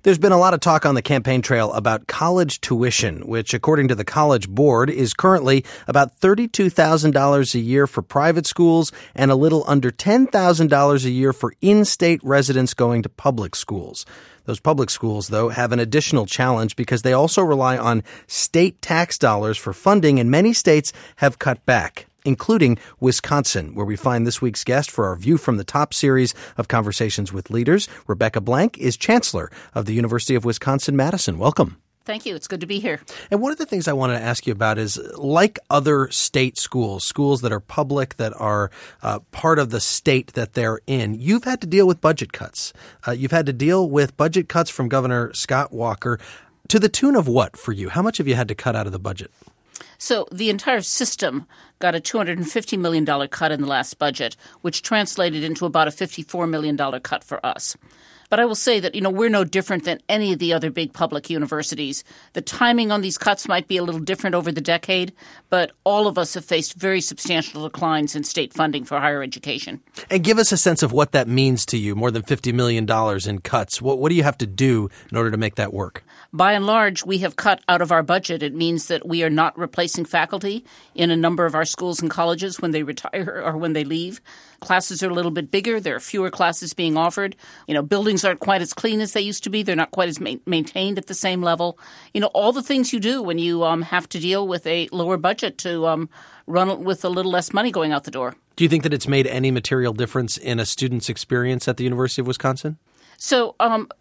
There's been a lot of talk on the campaign trail about college tuition, which, according to the College Board, is currently about $32,000 a year for private schools and a little under $10,000 a year for in-state residents going to public schools. Those public schools, though, have an additional challenge because they also rely on state tax dollars for funding, and many states have cut back, including Wisconsin, where we find this week's guest for our View from the Top series of conversations with leaders. Rebecca Blank is chancellor of the University of Wisconsin-Madison. Welcome. Thank you. It's good to be here. And one of the things I wanted to ask you about is, like other state schools, schools that are public, that are part of the state that they're in, you've had to deal with budget cuts. You've had to deal with budget cuts from Governor Scott Walker. To the tune of what for you? How much have you had to cut out of the budget? So the entire system got a $250 million cut in the last budget, which translated into about a $54 million cut for us. But I will say that, we're no different than any of the other big public universities. The timing on these cuts might be a little different over the decade, but all of us have faced very substantial declines in state funding for higher education. And give us a sense of what that means to you, more than $50 million in cuts. What do you have to do in order to make that work? By and large, we have cut out of our budget. It means that we are not replacing faculty in a number of our schools and colleges when they retire or when they leave. Classes are a little bit bigger. There are fewer classes being offered. Buildings aren't quite as clean as they used to be. They're not quite as maintained at the same level. All the things you do when you have to deal with a lower budget to run with a little less money going out the door. Do you think that it's made any material difference in a student's experience at the University of Wisconsin? So,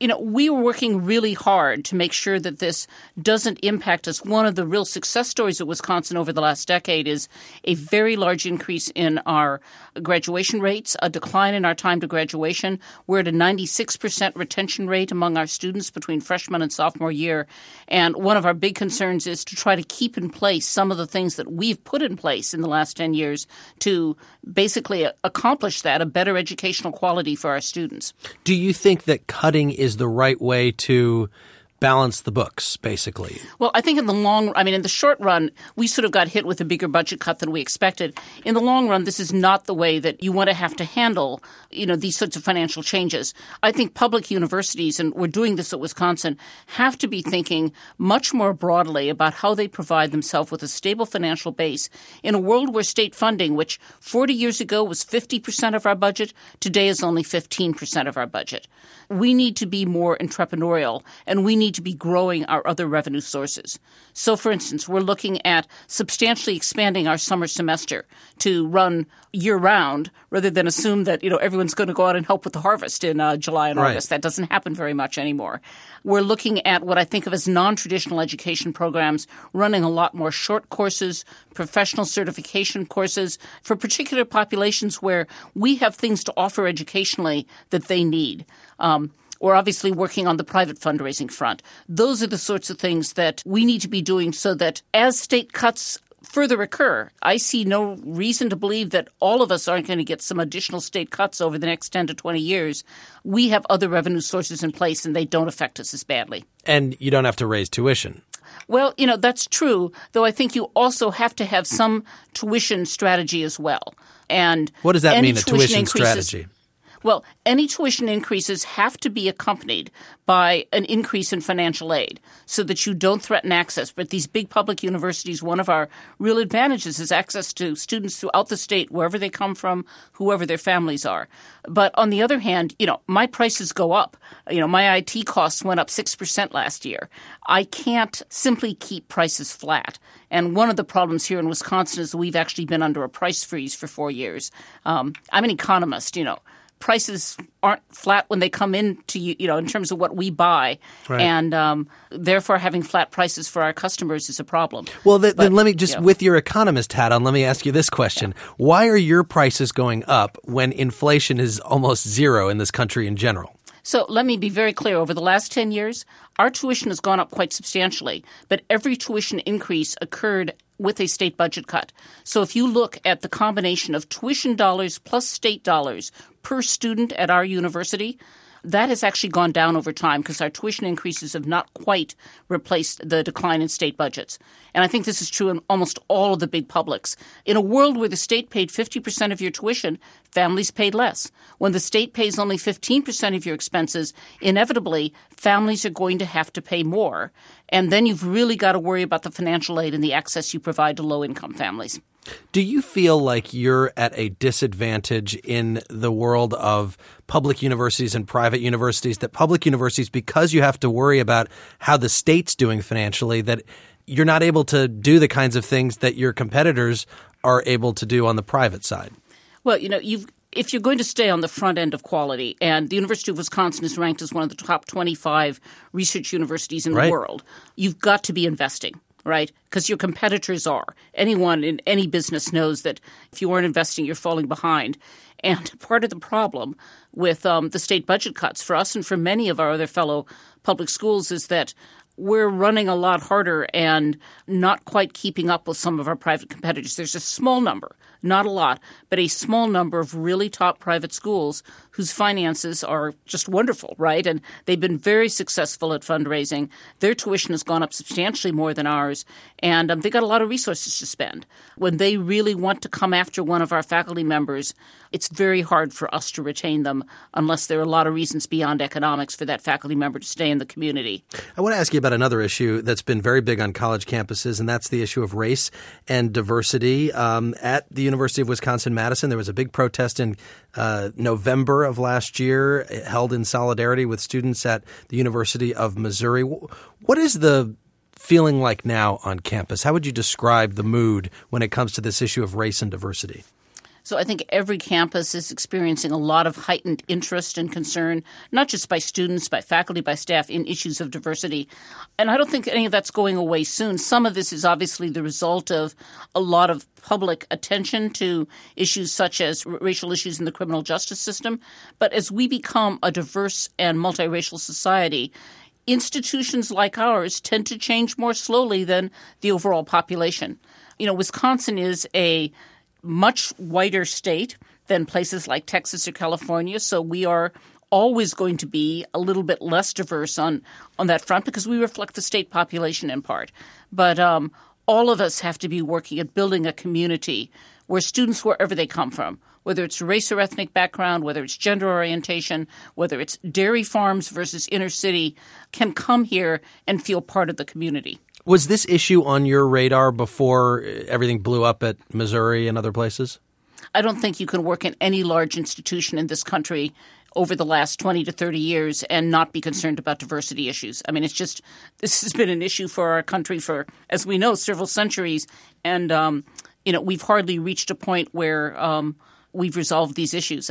we were working really hard to make sure that this doesn't impact us. One of the real success stories at Wisconsin over the last decade is a very large increase in our graduation rates, a decline in our time to graduation. We're at a 96% retention rate among our students between freshman and sophomore year. And one of our big concerns is to try to keep in place some of the things that we've put in place in the last 10 years to basically accomplish that, a better educational quality for our students. Do you think that cutting is the right way to balance the books, basically? Well, I think in the short run, we sort of got hit with a bigger budget cut than we expected. In the long run, this is not the way that you want to have to handle, these sorts of financial changes. I think public universities, and we're doing this at Wisconsin, have to be thinking much more broadly about how they provide themselves with a stable financial base in a world where state funding, which 40 years ago was 50% of our budget, today is only 15% of our budget. We need to be more entrepreneurial, and we need to be growing our other revenue sources. So, for instance, we're looking at substantially expanding our summer semester to run year-round rather than assume that, everyone's going to go out and help with the harvest in July and August. That doesn't happen very much anymore. We're looking at what I think of as non-traditional education programs, running a lot more short courses, professional certification courses for particular populations where we have things to offer educationally that they need. We're obviously working on the private fundraising front. Those are the sorts of things that we need to be doing so that as state cuts further occur, I see no reason to believe that all of us aren't going to get some additional state cuts over the next 10 to 20 years. We have other revenue sources in place, and they don't affect us as badly. And you don't have to raise tuition. Well, that's true, though I think you also have to have some tuition strategy as well. And what does that mean, a tuition strategy? Well, any tuition increases have to be accompanied by an increase in financial aid so that you don't threaten access. But these big public universities, one of our real advantages is access to students throughout the state, wherever they come from, whoever their families are. But on the other hand, my prices go up. My IT costs went up 6% last year. I can't simply keep prices flat. And one of the problems here in Wisconsin is that we've actually been under a price freeze for 4 years. I'm an economist, Prices aren't flat when they come in to you, in terms of what we buy. Right. And therefore having flat prices for our customers is a problem. Well, then let me just, with your economist hat on, let me ask you this question. Yeah. Why are your prices going up when inflation is almost zero in this country in general? So let me be very clear. Over the last 10 years, our tuition has gone up quite substantially, but every tuition increase occurred with a state budget cut. So if you look at the combination of tuition dollars plus state dollars per student at our university, that has actually gone down over time because our tuition increases have not quite replaced the decline in state budgets. And I think this is true in almost all of the big publics. In a world where the state paid 50% of your tuition, families paid less. When the state pays only 15% of your expenses, inevitably, families are going to have to pay more. And then you've really got to worry about the financial aid and the access you provide to low-income families. Do you feel like you're at a disadvantage in the world of public universities and private universities, that public universities, because you have to worry about how the state's doing financially, that you're not able to do the kinds of things that your competitors are able to do on the private side? Well, if you're going to stay on the front end of quality, and the University of Wisconsin is ranked as one of the top 25 research universities in the world, you've got to be investing. Right? Because your competitors are. Anyone in any business knows that if you aren't investing, you're falling behind. And part of the problem with the state budget cuts for us and for many of our other fellow public schools is that we're running a lot harder and not quite keeping up with some of our private competitors. There's a small number, not a lot, but a small number of really top private schools whose finances are just wonderful, right? And they've been very successful at fundraising. Their tuition has gone up substantially more than ours, and they got a lot of resources to spend. When they really want to come after one of our faculty members, it's very hard for us to retain them unless there are a lot of reasons beyond economics for that faculty member to stay in the community. I want to ask you about another issue that's been very big on college campuses, and that's the issue of race and diversity. At the University of Wisconsin-Madison, there was a big protest in November of last year held in solidarity with students at the University of Missouri. What is the feeling like now on campus? How would you describe the mood when it comes to this issue of race and diversity? So I think every campus is experiencing a lot of heightened interest and concern, not just by students, by faculty, by staff, in issues of diversity. And I don't think any of that's going away soon. Some of this is obviously the result of a lot of public attention to issues such as racial issues in the criminal justice system. But as we become a diverse and multiracial society, institutions like ours tend to change more slowly than the overall population. Wisconsin is a much whiter state than places like Texas or California, so we are always going to be a little bit less diverse on that front because we reflect the state population in part. But all of us have to be working at building a community where students, wherever they come from, whether it's race or ethnic background, whether it's gender orientation, whether it's dairy farms versus inner city, can come here and feel part of the community. Was this issue on your radar before everything blew up at Missouri and other places? I don't think you can work in any large institution in this country over the last 20 to 30 years and not be concerned about diversity issues. I mean, this has been an issue for our country for, as we know, several centuries. And, we've hardly reached a point where we've resolved these issues.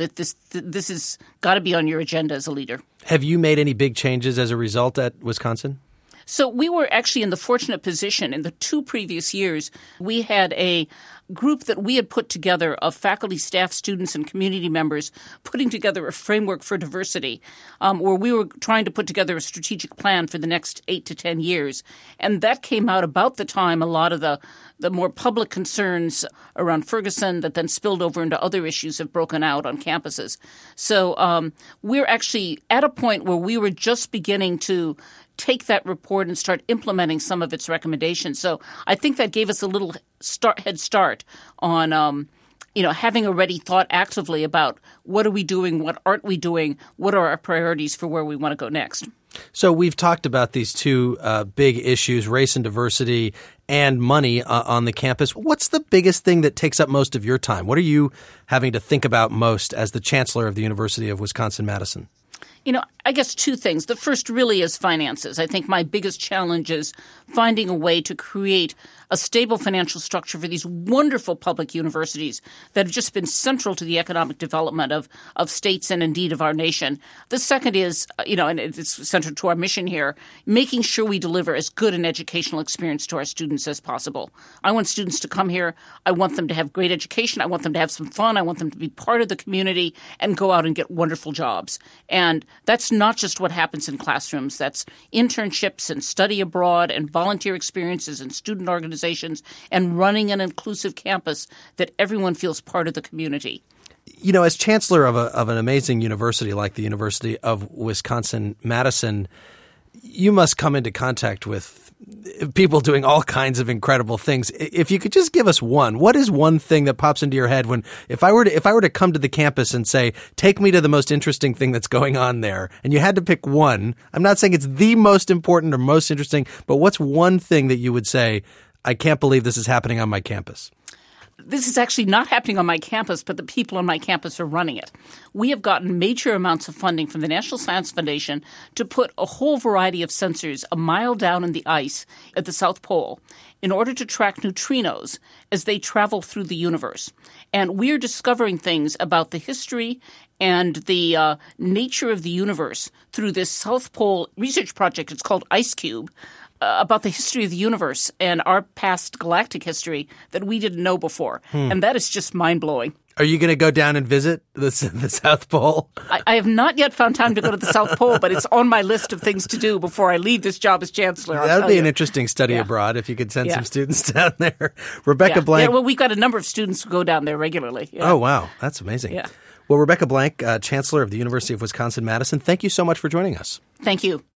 This has got to be on your agenda as a leader. Have you made any big changes as a result at Wisconsin? So we were actually in the fortunate position in the 2 previous years, we had a group that we had put together of faculty, staff, students, and community members putting together a framework for diversity where we were trying to put together a strategic plan for the next 8 to 10 years. And that came out about the time a lot of the more public concerns around Ferguson that then spilled over into other issues have broken out on campuses. So we're actually at a point where we were just beginning to take that report and start implementing some of its recommendations. So I think that gave us a little head start on having already thought actively about what are we doing, what aren't we doing, what are our priorities for where we want to go next. So we've talked about these 2 big issues, race and diversity and money on the campus. What's the biggest thing that takes up most of your time? What are you having to think about most as the chancellor of the University of Wisconsin-Madison? I guess 2 things. The first really is finances. I think my biggest challenge is finding a way to create a stable financial structure for these wonderful public universities that have just been central to the economic development of states and indeed of our nation. The second is, and it's central to our mission here, making sure we deliver as good an educational experience to our students as possible. I want students to come here. I want them to have great education. I want them to have some fun. I want them to be part of the community and go out and get wonderful jobs. And that's not just what happens in classrooms. That's internships and study abroad and volunteer experiences and student organizations and running an inclusive campus that everyone feels part of the community. As chancellor of an amazing university like the University of Wisconsin-Madison, you must come into contact with people doing all kinds of incredible things. If you could just give us one, what is one thing that pops into your head if I were to come to the campus and say, take me to the most interesting thing that's going on there, and you had to pick one? I'm not saying it's the most important or most interesting, but what's one thing that you would say, I can't believe this is happening on my campus? This is actually not happening on my campus, but the people on my campus are running it. We have gotten major amounts of funding from the National Science Foundation to put a whole variety of sensors a mile down in the ice at the South Pole in order to track neutrinos as they travel through the universe. And we're discovering things about the history and the nature of the universe through this South Pole research project. It's called IceCube. About the history of the universe and our past galactic history that we didn't know before. And that is just mind-blowing. Are you going to go down and visit the South Pole? I have not yet found time to go to the South Pole, but it's on my list of things to do before I leave this job as chancellor. That would be an interesting study abroad if you could send some students down there. Rebecca Blank. Yeah, well, we've got a number of students who go down there regularly. Yeah. Oh, wow. That's amazing. Yeah. Well, Rebecca Blank, chancellor of the University of Wisconsin-Madison, thank you so much for joining us. Thank you.